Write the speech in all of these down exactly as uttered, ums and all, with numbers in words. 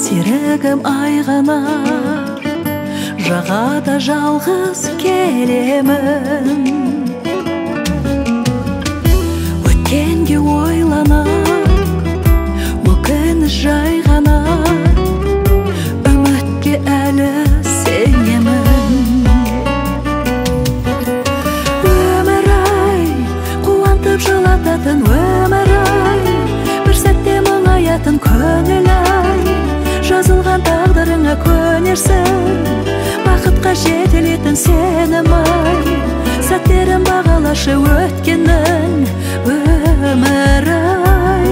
серігім айғана, жағада жалғыз келемін. Өткенге ойлана, өкініш жайғана, үмітке әлі сенемін. Өмір-ай, қуантып жылататын өмір-ай, бір сәтте мұңаятын көңіл-ай, жазылған тағдырыңа көнерсің, бақытқа жетелетін сенім-ай, сәттерін бағалашы өткеннің өмір-ай.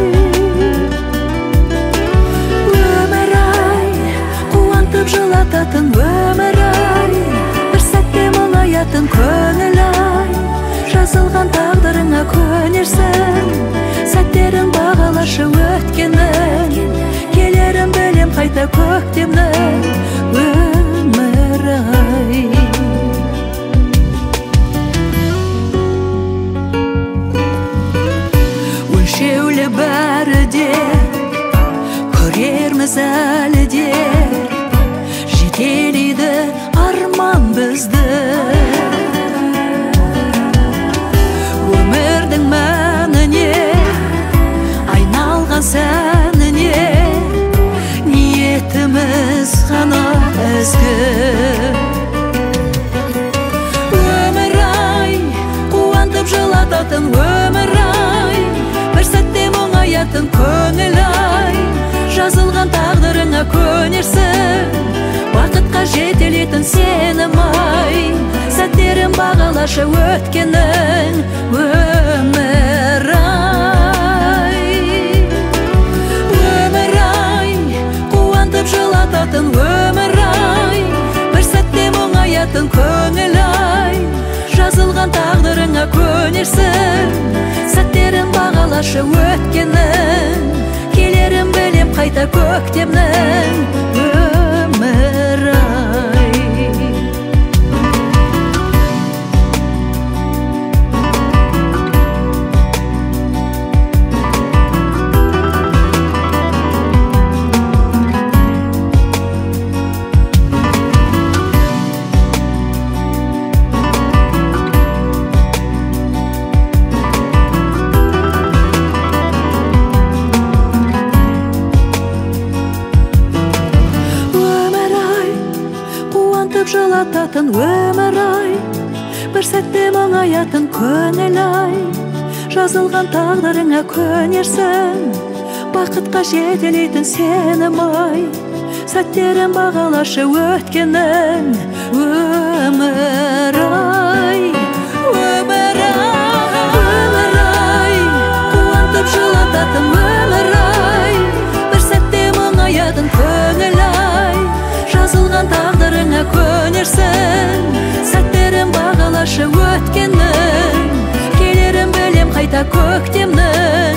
Өмір-ай, қуантып жылататын өмір-ай, бір сәтте мұңаятын көңіл-ай, жазылған тағдырыңа көнерсің, сәттерін бағалашы өткеннің, келерін білем қайта көктемнің өмір-ай. Өлшеулі бәрі де, көрерміз әлі де, жетелейді арман бізді. Өмірдің мәніне, айналған сәніне, ниетіміз ғана ізгі. Өмір-ай, қуантып жылататын өмір-ай, бір сәтте мұңаятын көңіл-ай, жазылған тағдырыңа көнерсің, бақытқа жетелетін сенім-ай, сәттерін бағалашы өткеннің өмір-ай. Өмір-ай, қуантып жылататын өмір-ай, бір сәтте мұңаятын көңіл-ай, жазылған тағдырыңа көнерсің, сәттерін бағалашы өткеннің, келерін білем қайта көктемнің өмір-ай. Жылататын өмір-ай, бір сәтте мұңаятын көңіл-ай, жазылған тағдырыңа көнерсің, бақытқа жетелейтін сенім-ай, сәттерін бағалашы өткеннің өмір-ай. Өмір-ай, қуантып жылататын өмір-ай, бір сәтте мұңаятын көңіл-ай, жазылған тағдырыңа көнерсің, сәттерін бағалашы өткеннің, келерін білем қайта көктемнің